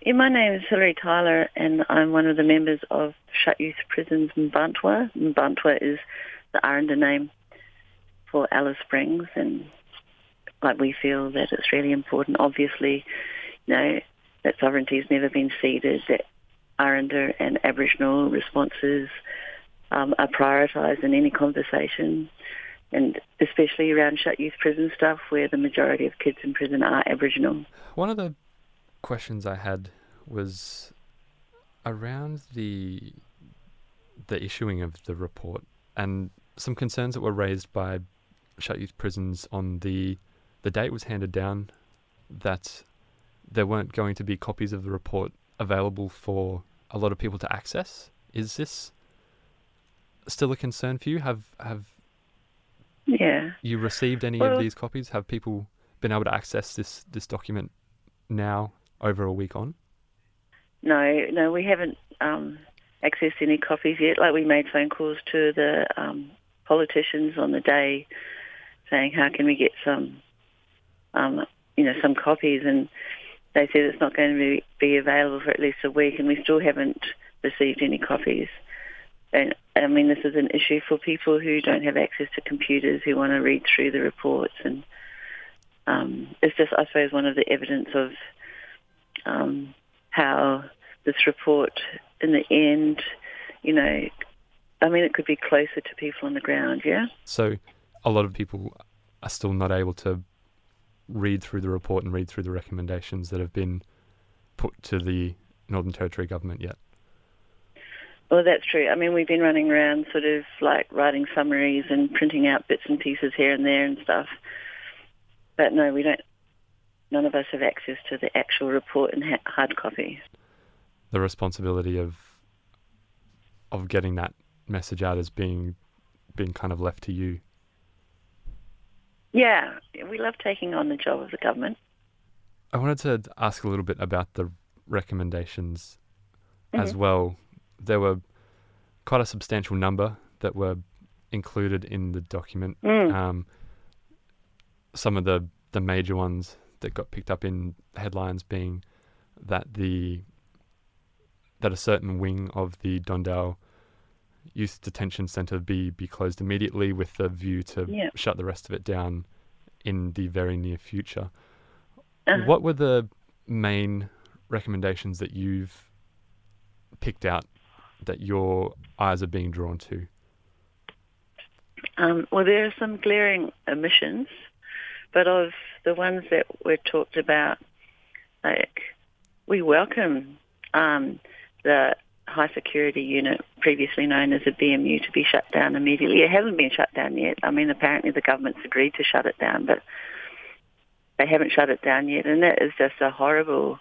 Yeah, my name is Hilary Tyler, and I'm one of the members of Shut Youth Prisons Mbantwa. Mbantwa is the Aranda name for Alice Springs, and we feel that it's really important. Obviously, that sovereignty has never been ceded, that Aranda and Aboriginal responses are prioritised in any conversation, and especially around Shut Youth Prison stuff where the majority of kids in prison are Aboriginal. One of the questions I had was around the issuing of the report and some concerns that were raised by Shut Youth Prisons on the day it was handed down, that there weren't going to be copies of the report available for a lot of people to access. Is this still a concern for you? Have you received any of these copies? Have people been able to access this document now, over a week on? No, we haven't accessed any copies yet. We made phone calls to the politicians on the day saying, how can we get some copies? And they said it's not going to be available for at least a week, and we still haven't received any copies. And I mean, this is an issue for people who don't have access to computers, who want to read through the reports. And it's just, I suppose, one of the evidence of how this report, in the end, it could be closer to people on the ground, yeah? So a lot of people are still not able to read through the report and read through the recommendations that have been put to the Northern Territory government yet? Well, that's true. I mean, we've been running around sort of writing summaries and printing out bits and pieces here and there and stuff. But no, we don't. None of us have access to the actual report in hard copy. The responsibility of getting that message out as being kind of left to you. Yeah, we love taking on the job of the government. I wanted to ask a little bit about the recommendations as well. There were quite a substantial number that were included in the document. Some of the major ones that got picked up in headlines being that a certain wing of the Don Dale Youth Detention Centre be closed immediately, with the view to shut the rest of it down in the very near future. What were the main recommendations that you've picked out that your eyes are being drawn to? Well, there are some glaring omissions, but of the ones that were talked about, we welcome the high security unit, previously known as a BMU, to be shut down immediately. It hasn't been shut down yet. I mean, apparently the government's agreed to shut it down, but they haven't shut it down yet, and that is just a horrible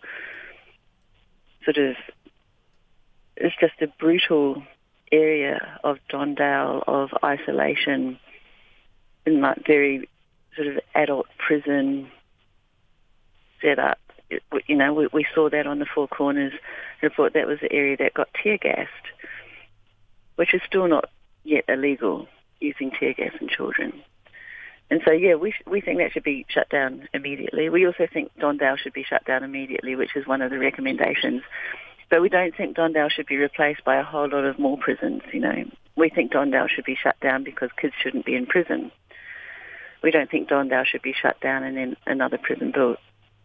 it's just a brutal area of Don Dale, of isolation, in very sort of adult prison setup. We saw that on the Four Corners report. That was the area that got tear gassed, which is still not yet illegal, using tear gas in children. And so, we think that should be shut down immediately. We also think Don Dale should be shut down immediately, which is one of the recommendations. But we don't think Don Dale should be replaced by a whole lot of more prisons, We think Don Dale should be shut down because kids shouldn't be in prison. We don't think Don Dale should be shut down and then another prison built.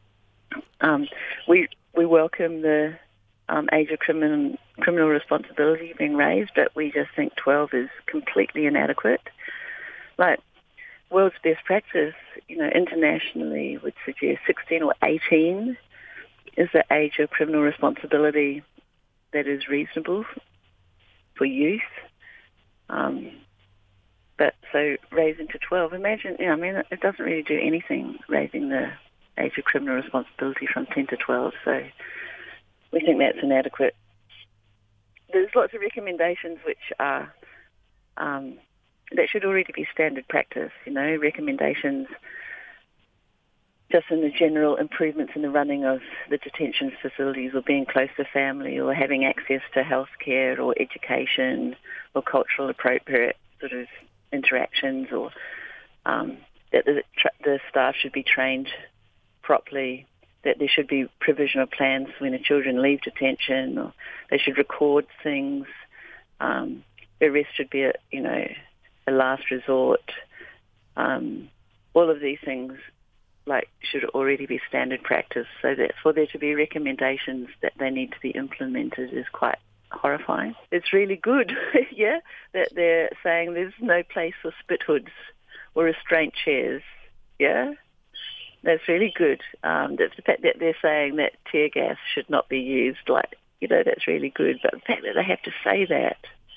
We welcome the age of criminal responsibility being raised, but we just think 12 is completely inadequate. World's best practice, internationally would suggest 16 or 18 is the age of criminal responsibility that is reasonable for youth. But so raising to 12, imagine, it doesn't really do anything, raising the age of criminal responsibility from 10 to 12. So we think that's inadequate. There's lots of recommendations which are, that should already be standard practice, recommendations just in the general improvements in the running of the detention facilities, or being close to family, or having access to healthcare or education or cultural appropriate sort of interactions, or that the staff should be trained properly that there should be provisional plans when the children leave detention, or they should record things. Arrest should be a last resort. All of these things should already be standard practice. So that for there to be recommendations that they need to be implemented is quite horrifying. It's really good, yeah, that they're saying there's no place for spit hoods or restraint chairs, yeah. That's really good. The fact that they're saying that tear gas should not be used, that's really good. But the fact that they have to say that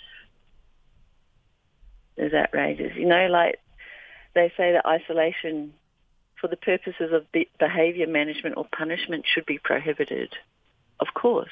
is outrageous. They say that isolation for the purposes of behaviour management or punishment should be prohibited. Of course.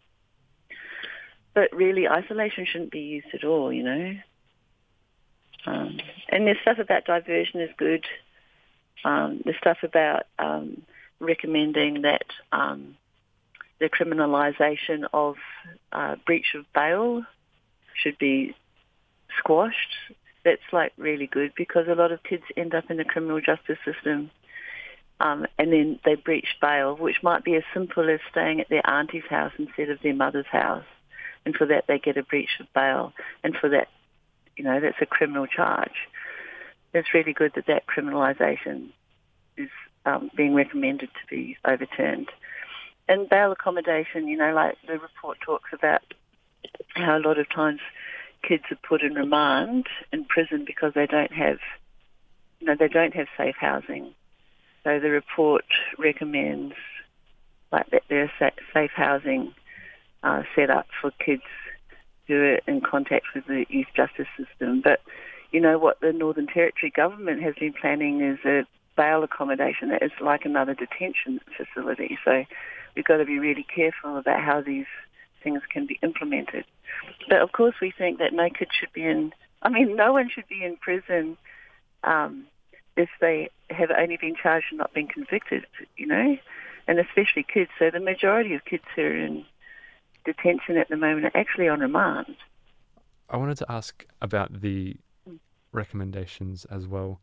But really, isolation shouldn't be used at all, And there's stuff about diversion is good. The stuff about recommending that the criminalisation of breach of bail should be squashed. That's really good, because a lot of kids end up in the criminal justice system and then they breach bail, which might be as simple as staying at their auntie's house instead of their mother's house. And for that they get a breach of bail. And for that, that's a criminal charge. It's really good that criminalisation is being recommended to be overturned. And bail accommodation, the report talks about how a lot of times kids are put in remand in prison because they don't have safe housing. So the report recommends that there's safe housing set up for kids who are in contact with the youth justice system. But what the Northern Territory government has been planning is a bail accommodation that is like another detention facility. So we've got to be really careful about how these things can be implemented. But of course we think that no kid should be no one should be in prison if they have only been charged and not been convicted, and especially kids. So the majority of kids who are in detention at the moment are actually on remand. I wanted to ask about the recommendations as well.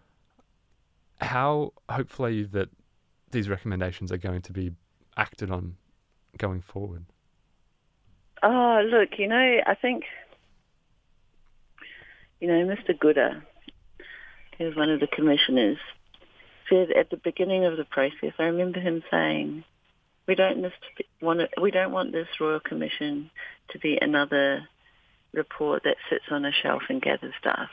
How hopeful are you that these recommendations are going to be acted on going forward? Oh, look, I think, Mr. Gooder, who's one of the commissioners, said at the beginning of the process, I remember him saying, we don't want this Royal Commission to be another report that sits on a shelf and gathers dust.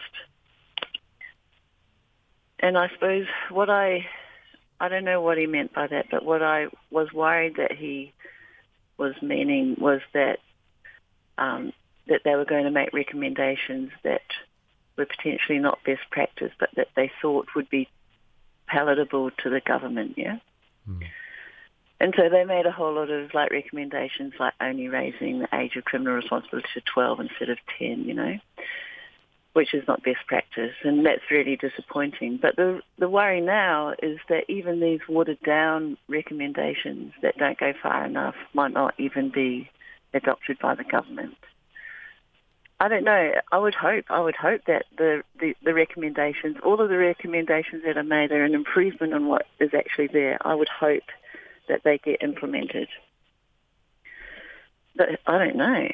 And I suppose I don't know what he meant by that, but what I was worried that he was meaning was that that they were going to make recommendations that were potentially not best practice, but that they thought would be palatable to the government, yeah? Mm. And so they made a whole lot of recommendations, like only raising the age of criminal responsibility to 12 instead of 10, which is not best practice, and that's really disappointing. But the worry now is that even these watered-down recommendations that don't go far enough might not even be adopted by the government. I don't know. I would hope that the recommendations, all of the recommendations that are made, are an improvement on what is actually there. I would hope that they get implemented. But I don't know.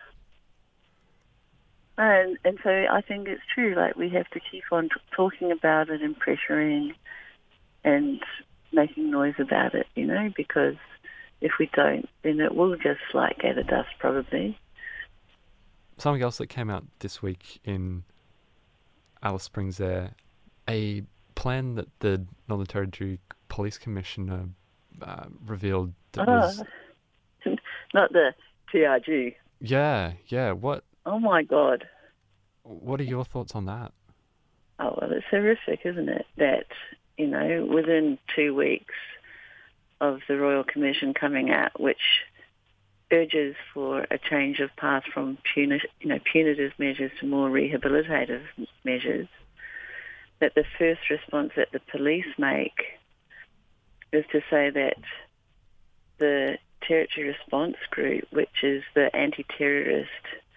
And so I think it's true, we have to keep on talking about it and pressuring and making noise about it, because if we don't, then it will just gather dust probably. Something else that came out this week in Alice Springs there, a plan that the Northern Territory Police Commissioner revealed that was... Not the TRG. Yeah. What... Oh, my God. What are your thoughts on that? Oh, well, it's horrific, isn't it? That, within 2 weeks of the Royal Commission coming out, which urges for a change of path from punitive measures to more rehabilitative measures, that the first response that the police make is to say that the Territory Response Group, which is the anti-terrorist,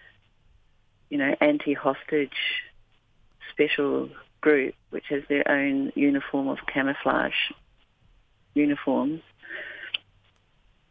anti-hostage special group, which has their own uniform of camouflage uniforms,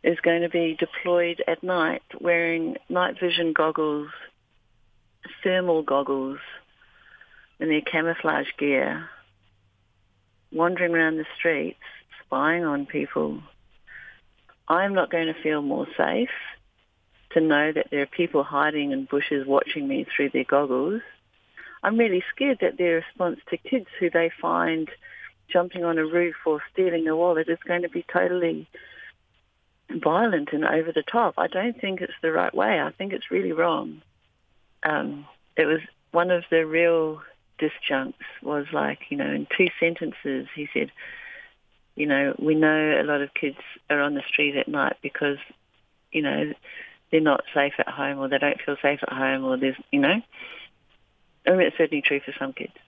is going to be deployed at night wearing night vision goggles, thermal goggles, and their camouflage gear, wandering around the streets, spying on people. I'm not going to feel more safe to know that there are people hiding in bushes watching me through their goggles. I'm really scared that their response to kids who they find jumping on a roof or stealing a wallet is going to be totally violent and over the top. I don't think it's the right way. I think it's really wrong. It was one of the real disjuncts was like, in 2 sentences he said, we know a lot of kids are on the street at night because, they're not safe at home or they don't feel safe at home or there's, I mean, it's certainly true for some kids.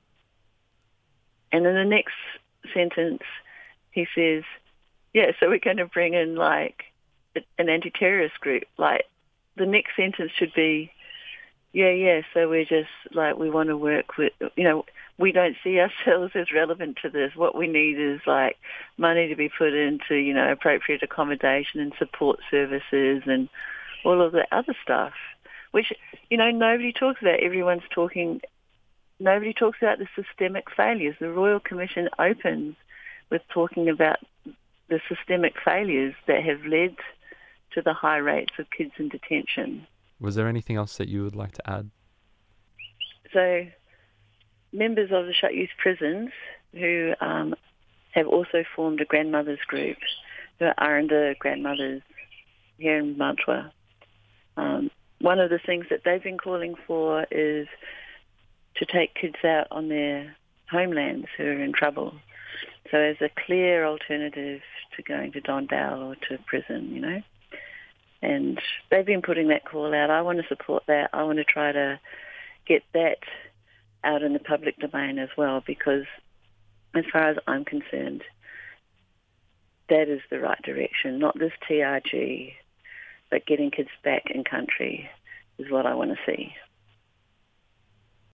And in the next sentence, he says, yeah, so we're going to bring in like an anti-terrorist group. Like the next sentence should be, yeah, so we're just like, we want to work with, we don't see ourselves as relevant to this. What we need is like money to be put into, appropriate accommodation and support services and all of the other stuff, which, nobody talks about. Nobody talks about the systemic failures. The Royal Commission opens with talking about the systemic failures that have led to the high rates of kids in detention. Was there anything else that you would like to add? So, members of the Shut Youth Prisons who have also formed a grandmothers group, who are under grandmothers here in Mantua. One of the things that they've been calling for is to take kids out on their homelands who are in trouble. So as a clear alternative to going to Don Dale or to prison, And they've been putting that call out. I want to support that. I want to try to get that out in the public domain as well, because as far as I'm concerned, that is the right direction, not this TRG, but getting kids back in country is what I want to see.